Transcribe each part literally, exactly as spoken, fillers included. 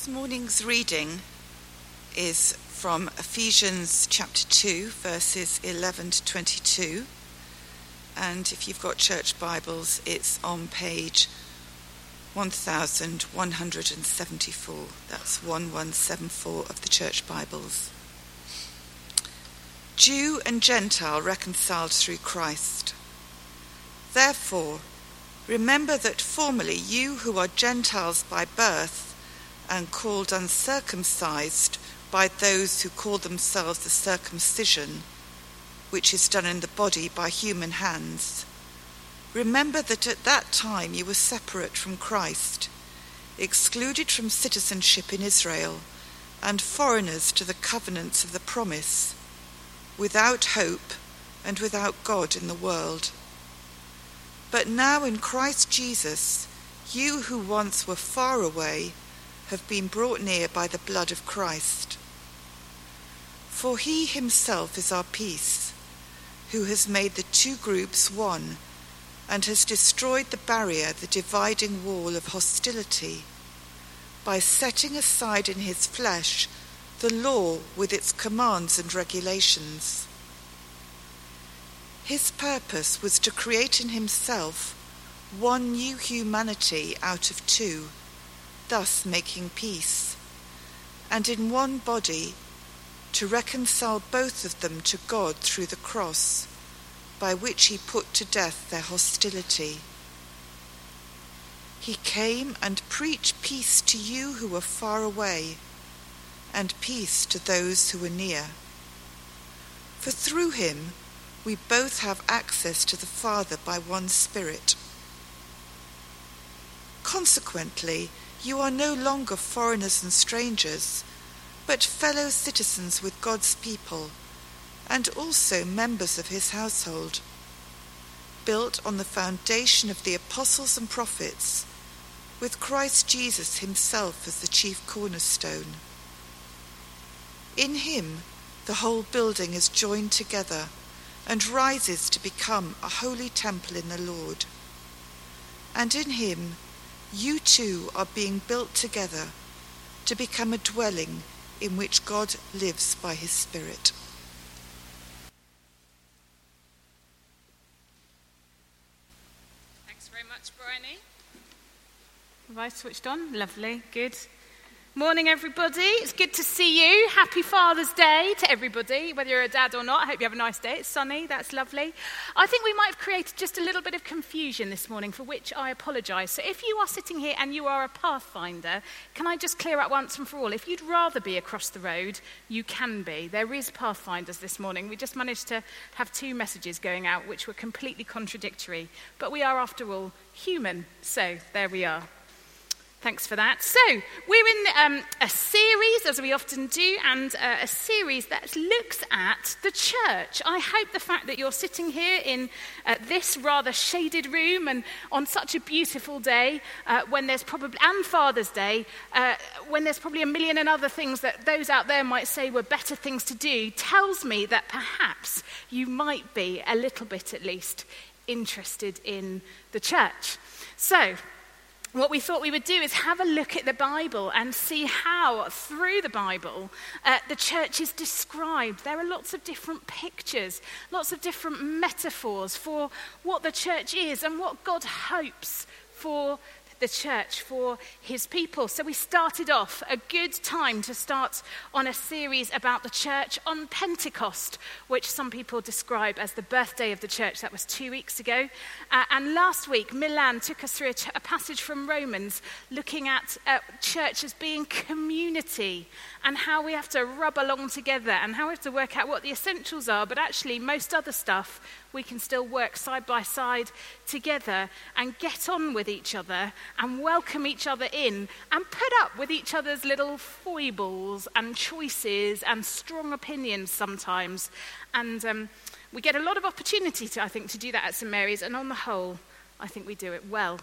This morning's reading is from Ephesians chapter two, verses eleven to twenty-two. And if you've got church Bibles, it's on page one thousand one hundred seventy-four. That's one one seven four of the church Bibles. Jew and Gentile reconciled through Christ. Therefore, remember that formerly you who are Gentiles by birth and called uncircumcised by those who call themselves the circumcision, which is done in the body by human hands, remember that at that time you were separate from Christ, excluded from citizenship in Israel, and foreigners to the covenants of the promise, without hope and without God in the world. But now in Christ Jesus, you who once were far away have been brought near by the blood of Christ. For he himself is our peace, who has made the two groups one and has destroyed the barrier, the dividing wall of hostility, by setting aside in his flesh the law with its commands and regulations. His purpose was to create in himself one new humanity out of two, thus making peace, and in one body to reconcile both of them to God through the cross, by which he put to death their hostility. He came and preached peace to you who were far away, and peace to those who were near. For through him we both have access to the Father by one Spirit. Consequently, you are no longer foreigners and strangers, but fellow citizens with God's people, and also members of his household, built on the foundation of the apostles and prophets, with Christ Jesus himself as the chief cornerstone. In him the whole building is joined together and rises to become a holy temple in the Lord. And in him you too are being built together to become a dwelling in which God lives by his Spirit. Thanks very much, Bryony. Have I switched on? Lovely, good. Morning, everybody. It's good to see you. Happy Father's Day to everybody, whether you're a dad or not. I hope you have a nice day. It's sunny. That's lovely. I think we might have created just a little bit of confusion this morning, for which I apologise. So if you are sitting here and you are a Pathfinder, can I just clear up once and for all? If you'd rather be across the road, you can be. There is Pathfinders this morning. We just managed to have two messages going out which were completely contradictory. But we are, after all, human. So there we are. Thanks for that. So, we're in um, a series, as we often do, and uh, a series that looks at the church. I hope the fact that you're sitting here in uh, this rather shaded room and on such a beautiful day, uh, when there's probably, and Father's Day, uh, when there's probably a million and other things that those out there might say were better things to do, tells me that perhaps you might be, a little bit at least, interested in the church. So, what we thought we would do is have a look at the Bible and see how, through the Bible, uh, the church is described. There are lots of different pictures, lots of different metaphors for what the church is and what God hopes for the church, for his people. So we started off, a good time to start on a series about the church on Pentecost, which some people describe as the birthday of the church. That was two weeks ago. Uh, and last week, Milan took us through a, ch- a passage from Romans looking at uh, church as being community and how we have to rub along together and how we have to work out what the essentials are, but actually most other stuff we can still work side by side together and get on with each other and welcome each other in and put up with each other's little foibles and choices and strong opinions sometimes. And um, we get a lot of opportunity, to, I think, to do that at St Mary's, and on the whole, I think we do it well.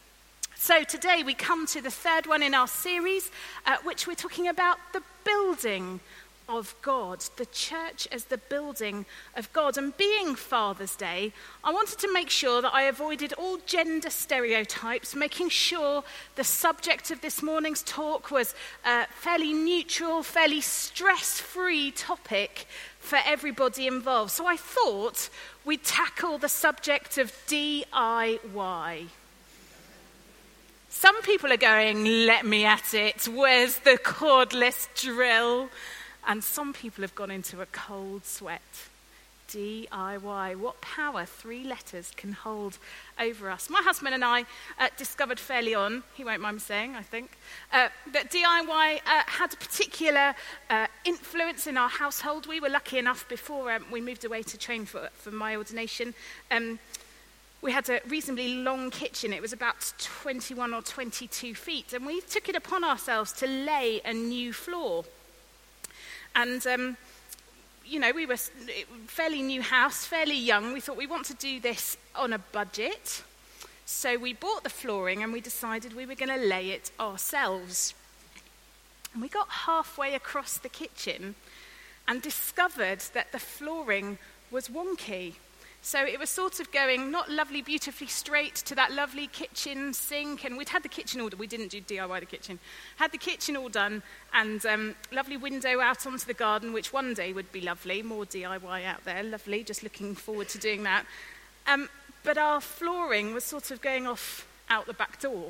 So today we come to the third one in our series, uh, which we're talking about the building. of God, the church as the building of God. And being Father's Day, I wanted to make sure that I avoided all gender stereotypes, making sure the subject of this morning's talk was a fairly neutral, fairly stress-free topic for everybody involved. So I thought we'd tackle the subject of D I Y. Some people are going, let me at it, where's the cordless drill? And some people have gone into a cold sweat. D I Y, what power three letters can hold over us. My husband and I uh, discovered fairly on, he won't mind me saying, I think, uh, that D I Y uh, had a particular uh, influence in our household. We were lucky enough before um, we moved away to train for, for my ordination. Um, we had a reasonably long kitchen. It was about twenty-one or twenty-two feet, and we took it upon ourselves to lay a new floor. And, um, you know, we were fairly new house, fairly young. We thought we want to do this on a budget. So we bought the flooring and we decided we were going to lay it ourselves. And we got halfway across the kitchen and discovered that the flooring was wonky. So it was sort of going not lovely, beautifully straight to that lovely kitchen sink. And we'd had the kitchen all done. We didn't do D I Y the kitchen. Had the kitchen all done and um, lovely window out onto the garden, which one day would be lovely. More D I Y out there. Lovely. Just looking forward to doing that. Um, but our flooring was sort of going off out the back door.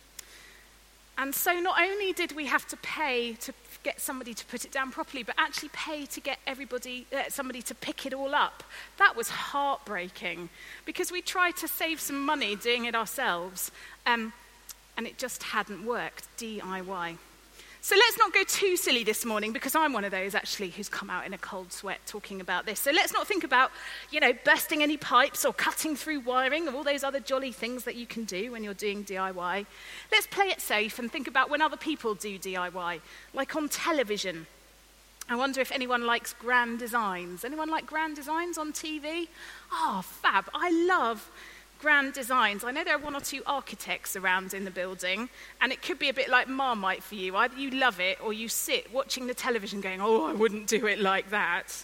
And so not only did we have to pay to get somebody to put it down properly, but actually pay to get everybody, uh, somebody to pick it all up. That was heartbreaking because we tried to save some money doing it ourselves, um, and it just hadn't worked. D I Y. So let's not go too silly this morning, because I'm one of those actually who's come out in a cold sweat talking about this. So let's not think about, you know, bursting any pipes or cutting through wiring or all those other jolly things that you can do when you're doing D I Y. Let's play it safe and think about when other people do D I Y, like on television. I wonder if anyone likes Grand Designs. Anyone like Grand Designs on T V? Oh, fab. I love Grand Designs. I know there are one or two architects around in the building, and it could be a bit like Marmite for you. Either you love it or you sit watching the television going, oh, I wouldn't do it like that.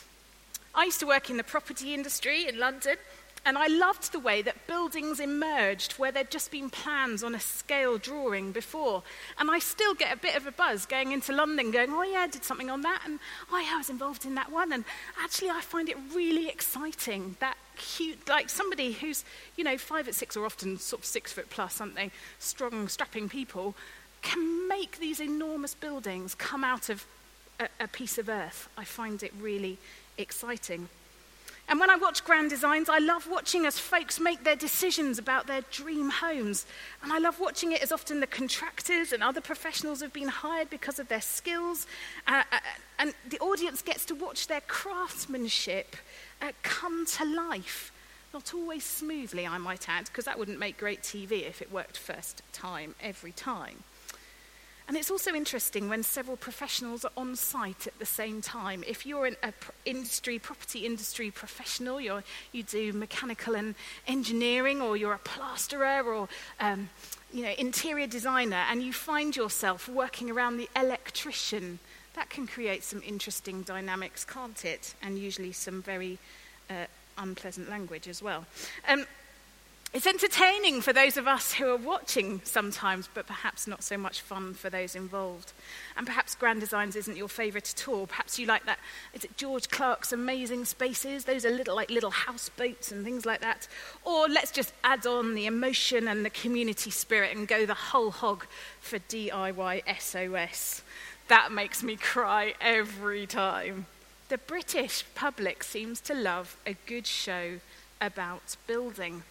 I used to work in the property industry in London, and I loved the way that buildings emerged where there'd just been plans on a scale drawing before. And I still get a bit of a buzz going into London going, oh yeah, I did something on that, and oh yeah, I was involved in that one. And actually I find it really exciting, that cute, like somebody who's, you know, five at six or often sort of six foot plus, aren't they, strong, strapping people, can make these enormous buildings come out of a, a piece of earth. I find it really exciting. And when I watch Grand Designs, I love watching as folks make their decisions about their dream homes. And I love watching it as often the contractors and other professionals have been hired because of their skills. Uh, uh, and the audience gets to watch their craftsmanship uh, come to life. Not always smoothly, I might add, because that wouldn't make great T V if it worked first time, every time. And it's also interesting when several professionals are on site at the same time. If you're an a industry, property industry professional, you're, you do mechanical and engineering, or you're a plasterer or um, you know, interior designer, and you find yourself working around the electrician, that can create some interesting dynamics, can't it? And usually some very uh, unpleasant language as well. Um, It's entertaining for those of us who are watching sometimes, but perhaps not so much fun for those involved. And perhaps Grand Designs isn't your favourite at all. Perhaps you like that, is it George Clark's Amazing Spaces? Those are little, like little houseboats and things like that. Or let's just add on the emotion and the community spirit and go the whole hog for D I Y S O S. That makes me cry every time. The British public seems to love a good show about building.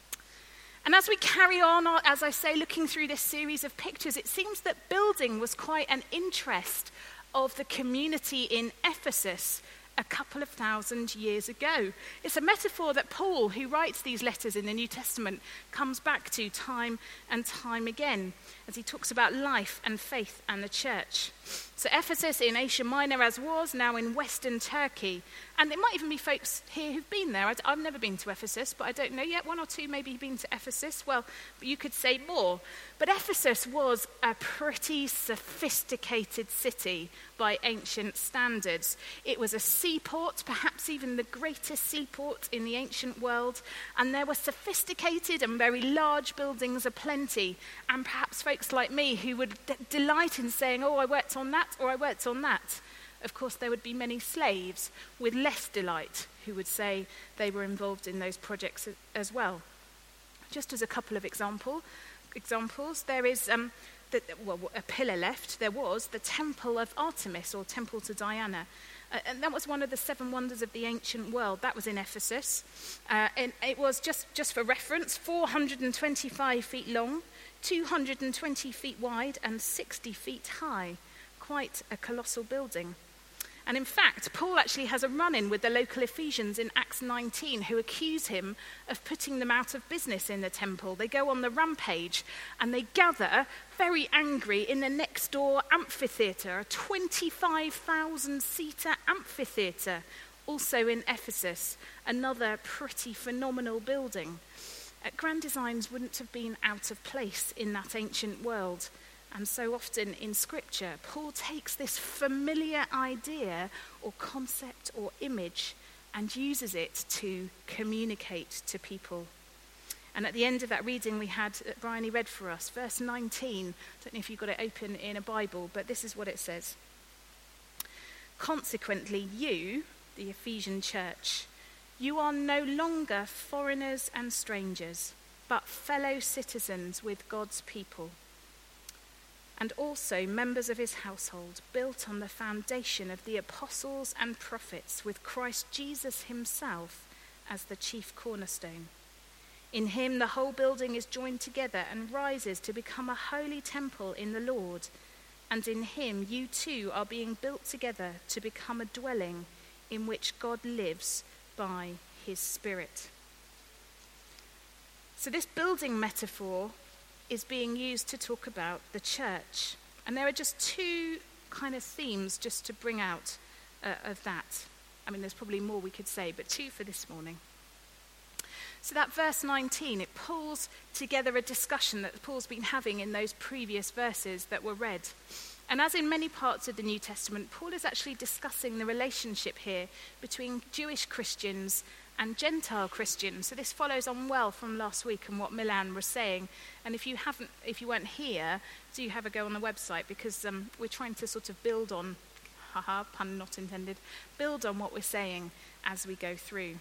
And as we carry on, as I say, looking through this series of pictures, it seems that building was quite an interest of the community in Ephesus a couple of thousand years ago. It's a metaphor that Paul, who writes these letters in the New Testament, comes back to time and time again as he talks about life and faith and the church. So Ephesus in Asia Minor as was, now in Western Turkey. And there might even be folks here who've been there. I've never been to Ephesus, but I don't know yet. One or two maybe been to Ephesus. Well, you could say more. But Ephesus was a pretty sophisticated city by ancient standards. It was a seaport, perhaps even the greatest seaport in the ancient world. And there were sophisticated and very large buildings aplenty. And perhaps folks like me who would d- delight in saying, oh, I worked on that, or I worked on that. Of course, there would be many slaves with less delight who would say they were involved in those projects as well. Just as a couple of example, examples, there is um, the, well, a pillar left. There was the Temple of Artemis, or Temple to Diana. Uh, and that was one of the seven wonders of the ancient world. That was in Ephesus. Uh, and it was, just, just for reference, four hundred twenty-five feet long, two hundred twenty feet wide, and sixty feet high. Quite a colossal building. And in fact, Paul actually has a run-in with the local Ephesians in Acts nineteen who accuse him of putting them out of business in the temple. They go on the rampage and they gather, very angry, in the next door amphitheatre, a twenty-five thousand seater amphitheatre, also in Ephesus, another pretty phenomenal building. Uh, grand designs wouldn't have been out of place in that ancient world. And so often in Scripture, Paul takes this familiar idea or concept or image and uses it to communicate to people. And at the end of that reading we had, that Bryony read for us, verse nineteen, I don't know if you've got it open in a Bible, but this is what it says. Consequently, you, the Ephesian church, you are no longer foreigners and strangers, but fellow citizens with God's people, and also members of his household, built on the foundation of the apostles and prophets, with Christ Jesus himself as the chief cornerstone. In him the whole building is joined together and rises to become a holy temple in the Lord. And in him you too are being built together to become a dwelling in which God lives by his Spirit. So this building metaphor is being used to talk about the church. And there are just two kind of themes just to bring out uh, of that. I mean, there's probably more we could say, but two for this morning. So that verse nineteen, it pulls together a discussion that Paul's been having in those previous verses that were read. And as in many parts of the New Testament, Paul is actually discussing the relationship here between Jewish Christians and Gentile Christians. So this follows on well from last week and what Milan was saying. And if you haven't, if you weren't here, do have a go on the website, because um, we're trying to sort of build on, haha, pun not intended, build on what we're saying as we go through.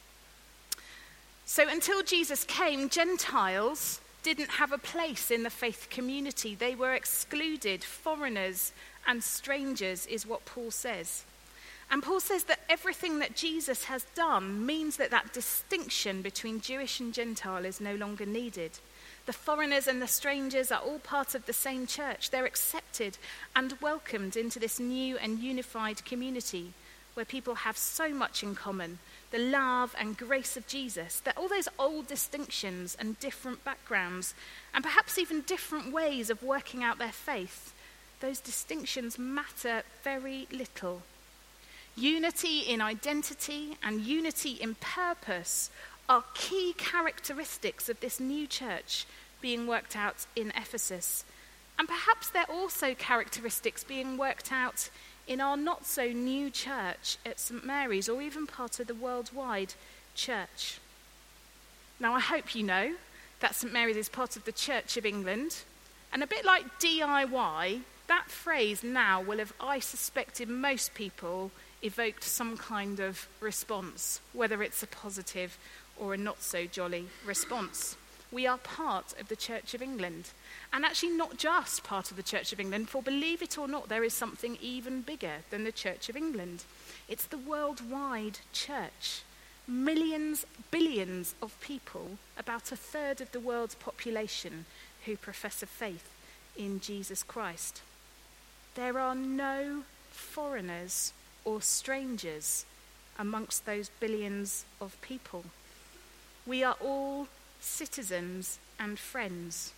So until Jesus came, Gentiles didn't have a place in the faith community. They were excluded, foreigners and strangers is what Paul says. And Paul says that everything that Jesus has done means that that distinction between Jewish and Gentile is no longer needed. The foreigners and the strangers are all part of the same church. They're accepted and welcomed into this new and unified community where people have so much in common, the love and grace of Jesus, that all those old distinctions and different backgrounds, and perhaps even different ways of working out their faith, those distinctions matter very little. Unity in identity and unity in purpose are key characteristics of this new church being worked out in Ephesus. And perhaps they're also characteristics being worked out in our not-so-new church at St Mary's, or even part of the worldwide church. Now, I hope you know that St Mary's is part of the Church of England, and a bit like D I Y, that phrase now will have, I suspect, in most people, evoked some kind of response, whether it's a positive or a not-so-jolly response. We are part of the Church of England. And actually not just part of the Church of England, for believe it or not, there is something even bigger than the Church of England. It's the worldwide church. Millions, billions of people, about a third of the world's population, who profess a faith in Jesus Christ. There are no foreigners or strangers amongst those billions of people. We are all citizens and friends.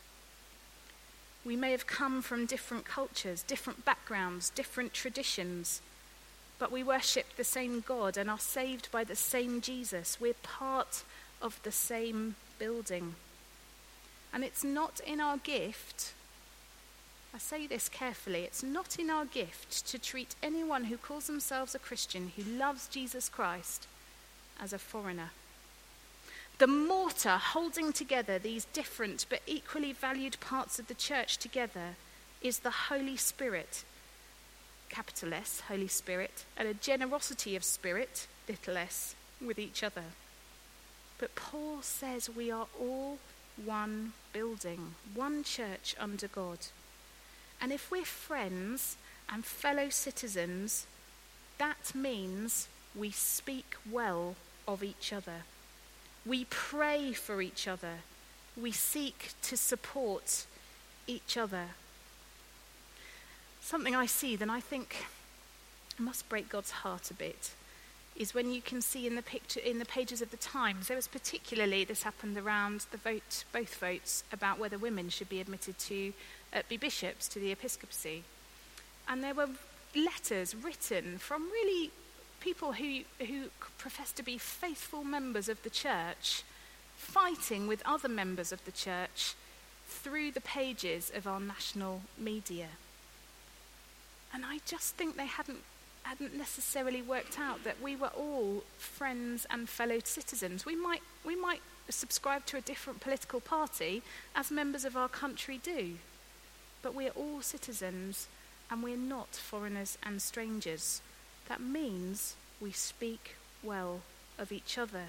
We may have come from different cultures, different backgrounds, different traditions, but we worship the same God and are saved by the same Jesus. We're part of the same building. And it's not in our gift, I say this carefully, it's not in our gift to treat anyone who calls themselves a Christian, who loves Jesus Christ, as a foreigner. The mortar holding together these different but equally valued parts of the church together is the Holy Spirit, capital S, Holy Spirit, and a generosity of spirit, little s, with each other. But Paul says we are all one building, one church under God. And if we're friends and fellow citizens, that means we speak well of each other. We pray for each other. We seek to support each other. Something I see, then I think must break God's heart a bit, is when you can see in the picture, in the pages of the Times, there was particularly, this happened around the vote, both votes about whether women should be admitted to uh, be bishops to the episcopacy. And there were letters written from really people who, who profess to be faithful members of the church, fighting with other members of the church through the pages of our national media. And I just think they hadn't hadn't necessarily worked out that we were all friends and fellow citizens. We might we might subscribe to a different political party, as members of our country do, but we're all citizens and we're not foreigners and strangers. That means we speak well of each other.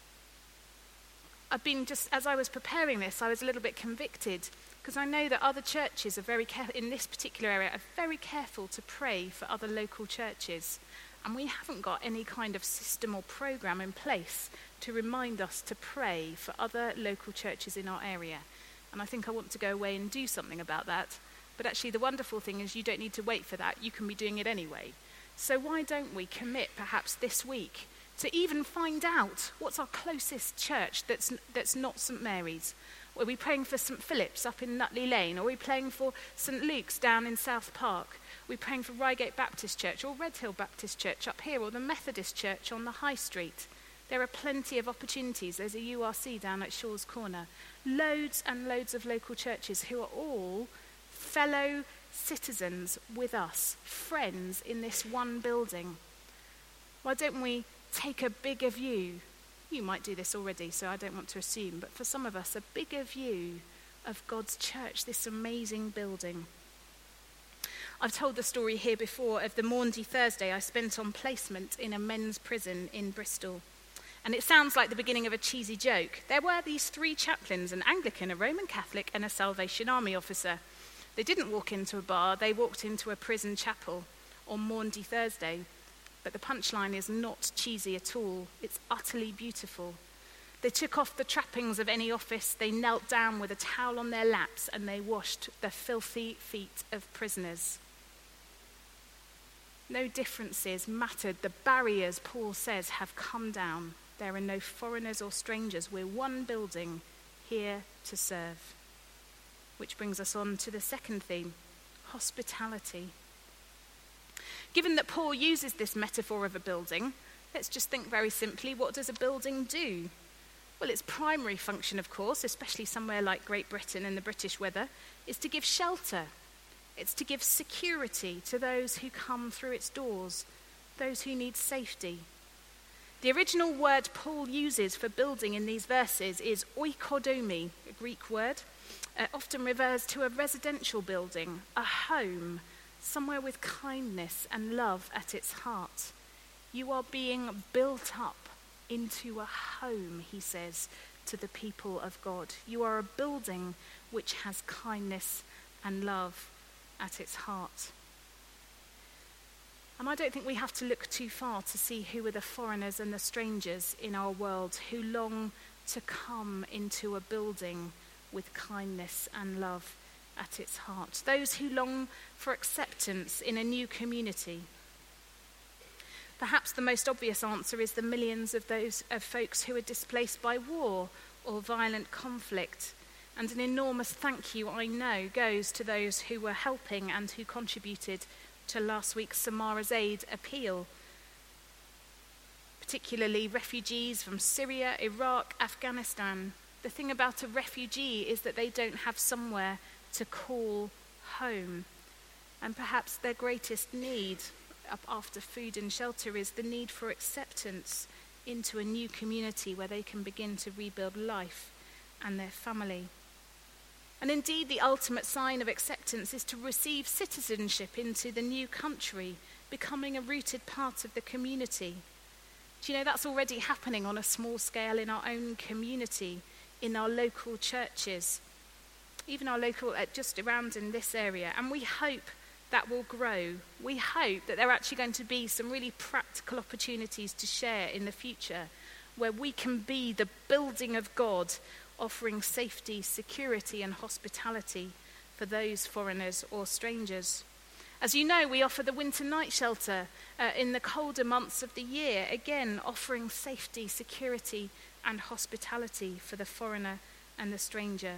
I've been just, as I was preparing this, I was a little bit convicted, because I know that other churches are very careful, in this particular area, are very careful to pray for other local churches. And we haven't got any kind of system or programme in place to remind us to pray for other local churches in our area. And I think I want to go away and do something about that. But actually the wonderful thing is you don't need to wait for that. You can be doing it anyway. So why don't we commit perhaps this week to even find out what's our closest church that's that's not St Mary's? Are we praying for St Philip's up in Nutley Lane? Are we praying for St Luke's down in South Park? Are we praying for Reigate Baptist Church or Red Hill Baptist Church up here, or the Methodist Church on the High Street? There are plenty of opportunities. There's a U R C down at Shaw's Corner. Loads and loads of local churches who are all fellow citizens with us, friends in this one building. Why don't we take a bigger view? You might do this already, so I don't want to assume, but for some of us, a bigger view of God's church, this amazing building. I've told the story here before of the Maundy Thursday I spent on placement in a men's prison in Bristol. And it sounds like the beginning of a cheesy joke. There were these three chaplains, an Anglican, a Roman Catholic, and a Salvation Army officer. They didn't walk into a bar, they walked into a prison chapel on Maundy Thursday. But the punchline is not cheesy at all. It's utterly beautiful. They took off the trappings of any office, they knelt down with a towel on their laps, and they washed the filthy feet of prisoners. No differences mattered. The barriers, Paul says, have come down. There are no foreigners or strangers. We're one building, here to serve. Which brings us on to the second theme, hospitality. Given that Paul uses this metaphor of a building, let's just think very simply, what does a building do? Well, its primary function, of course, especially somewhere like Great Britain in the British weather, is to give shelter. It's to give security to those who come through its doors, those who need safety. The original word Paul uses for building in these verses is oikodomi, a Greek word. It often refers to a residential building, a home, somewhere with kindness and love at its heart. You are being built up into a home, he says, to the people of God. You are a building which has kindness and love at its heart. And I don't think we have to look too far to see who are the foreigners and the strangers in our world who long to come into a building with kindness and love at its heart. Those who long for acceptance in a new community. Perhaps the most obvious answer is the millions of those of folks who are displaced by war or violent conflict. And an enormous thank you, I know, goes to those who were helping and who contributed to last week's Samara's Aid appeal, particularly refugees from Syria, Iraq, Afghanistan. The thing about a refugee is that they don't have somewhere to call home. And perhaps their greatest need, up after food and shelter, is the need for acceptance into a new community where they can begin to rebuild life and their family. And indeed, the ultimate sign of acceptance is to receive citizenship into the new country, becoming a rooted part of the community. Do you know that's already happening on a small scale in our own community, in our local churches, even our local, uh, just around in this area. And we hope that will grow. We hope that there are actually going to be some really practical opportunities to share in the future where we can be the building of God, offering safety, security and hospitality for those foreigners or strangers. As you know, we offer the winter night shelter uh, in the colder months of the year, again offering safety, security and hospitality for the foreigner and the stranger.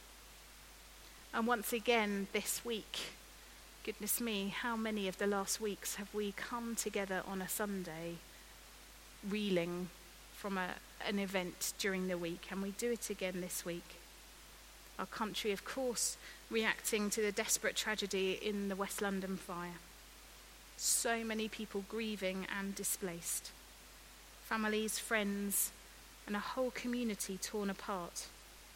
And once again this week, goodness me, how many of the last weeks have we come together on a Sunday reeling from a, an event during the week, and we do it again this week. Our country, of course, reacting to the desperate tragedy in the West London fire. So many people grieving and displaced. Families, friends, and a whole community torn apart.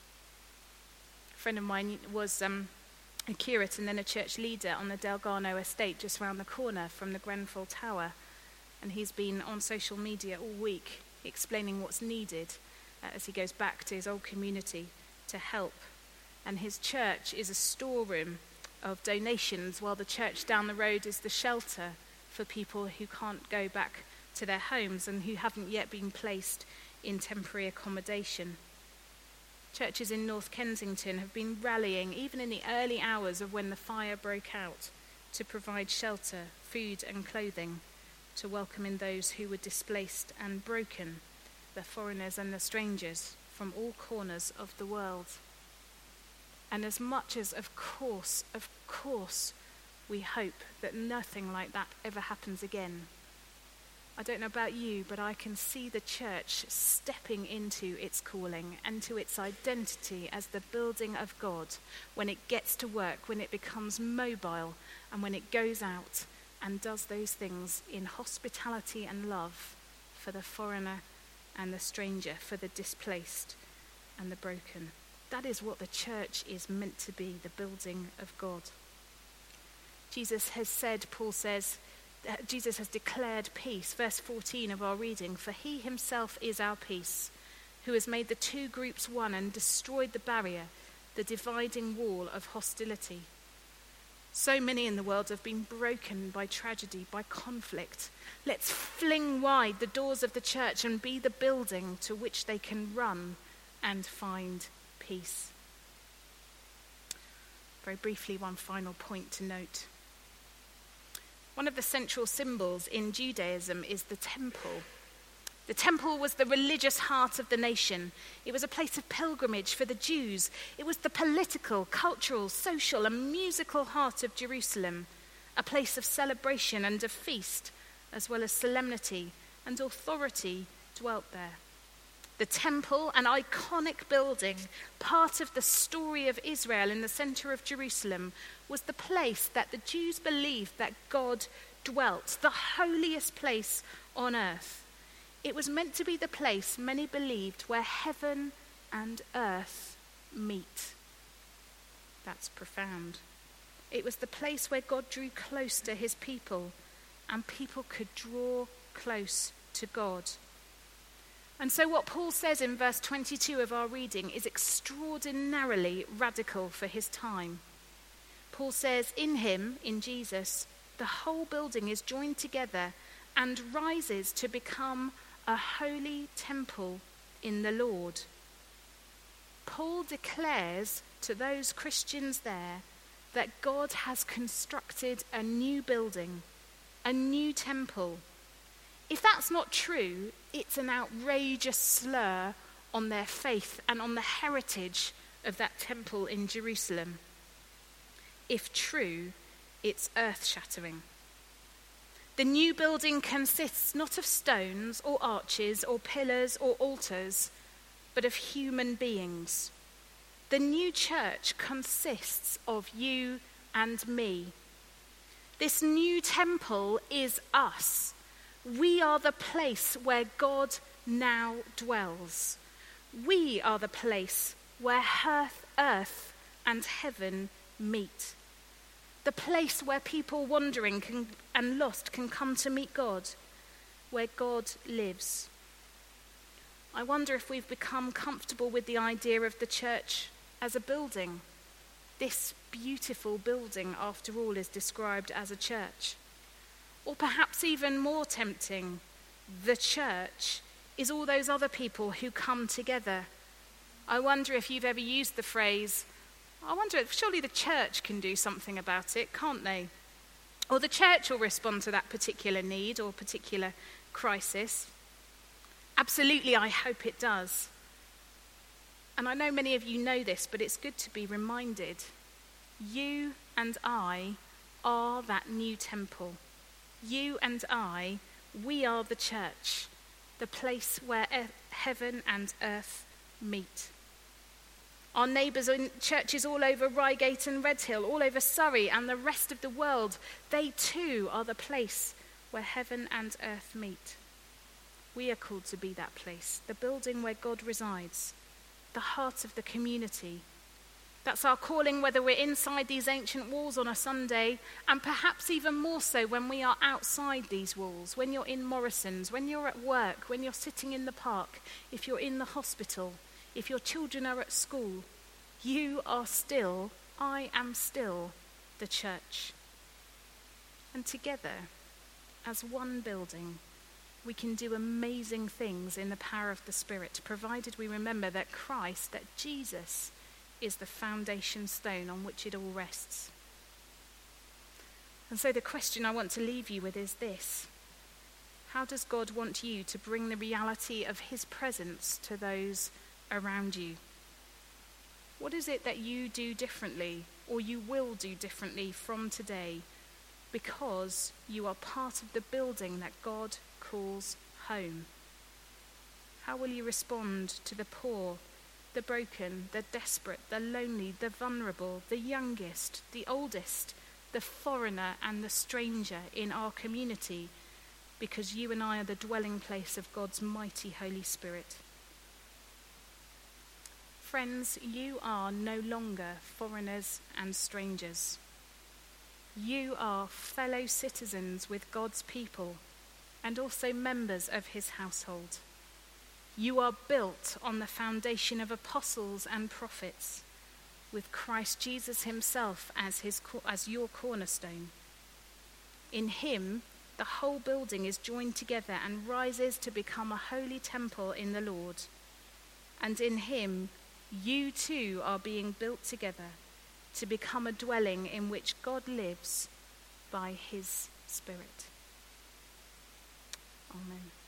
A friend of mine was um, a curate and then a church leader on the Delgano estate just round the corner from the Grenfell Tower, and he's been on social media all week explaining what's needed uh, as he goes back to his old community to help. And his church is a storeroom of donations, while the church down the road is the shelter for people who can't go back to their homes and who haven't yet been placed in temporary accommodation. Churches in North Kensington have been rallying, even in the early hours of when the fire broke out, to provide shelter, food and clothing, to welcome in those who were displaced and broken, the foreigners and the strangers from all corners of the world. And as much as, of course, of course, we hope that nothing like that ever happens again, I don't know about you, but I can see the church stepping into its calling and to its identity as the building of God when it gets to work, when it becomes mobile, and when it goes out and does those things in hospitality and love for the foreigner and the stranger, for the displaced and the broken. That is what the church is meant to be, the building of God. Jesus has said, Paul says, Jesus has declared peace. Verse fourteen of our reading, for he himself is our peace, who has made the two groups one and destroyed the barrier, the dividing wall of hostility. So many in the world have been broken by tragedy, by conflict. Let's fling wide the doors of the church and be the building to which they can run and find peace. Very briefly, one final point to note. One of the central symbols in Judaism is the temple. The temple was the religious heart of the nation. It was a place of pilgrimage for the Jews. It was the political, cultural, social, and musical heart of Jerusalem, a place of celebration and of feast, as well as solemnity and authority dwelt there. The temple, an iconic building, part of the story of Israel in the center of Jerusalem, was the place that the Jews believed that God dwelt, the holiest place on earth. It was meant to be the place many believed where heaven and earth meet. That's profound. It was the place where God drew close to his people, and people could draw close to God. And so what Paul says in verse twenty-two of our reading is extraordinarily radical for his time. Paul says, in him, in Jesus, the whole building is joined together and rises to become a holy temple in the Lord. Paul declares to those Christians there that God has constructed a new building, a new temple. If that's not true, it's an outrageous slur on their faith and on the heritage of that temple in Jerusalem. If true, it's earth-shattering. The new building consists not of stones or arches or pillars or altars, but of human beings. The new church consists of you and me. This new temple is us. We are the place where God now dwells. We are the place where earth, earth and heaven meet. The place where people wandering can, and lost can come to meet God, where God lives. I wonder if we've become comfortable with the idea of the church as a building. This beautiful building, after all, is described as a church. Or perhaps even more tempting, the church is all those other people who come together. I wonder if you've ever used the phrase, I wonder if surely the church can do something about it, can't they? Or the church will respond to that particular need or particular crisis. Absolutely, I hope it does. And I know many of you know this, but it's good to be reminded. You and I are that new temple. You and I, we are the church, the place where heaven and earth meet. Our neighbours in churches all over Reigate and Redhill, all over Surrey and the rest of the world, they too are the place where heaven and earth meet. We are called to be that place, the building where God resides, the heart of the community. That's our calling, whether we're inside these ancient walls on a Sunday, and perhaps even more so when we are outside these walls, when you're in Morrison's, when you're at work, when you're sitting in the park, if you're in the hospital, if your children are at school. You are still, I am still, the church. And together, as one building, we can do amazing things in the power of the Spirit, provided we remember that Christ, that Jesus, is the foundation stone on which it all rests. And so the question I want to leave you with is this: how does God want you to bring the reality of his presence to those around you? What is it that you do differently, or you will do differently from today, because you are part of the building that God calls home? How will you respond to the poor, the broken, the desperate, the lonely, the vulnerable, the youngest, the oldest, the foreigner and the stranger in our community, because you and I are the dwelling place of God's mighty Holy Spirit? Friends, you are no longer foreigners and strangers. You are fellow citizens with God's people and also members of his household. You are built on the foundation of apostles and prophets, with Christ Jesus himself as his as your cornerstone. In him, the whole building is joined together and rises to become a holy temple in the Lord. And in him, you too are being built together to become a dwelling in which God lives by his Spirit. Amen.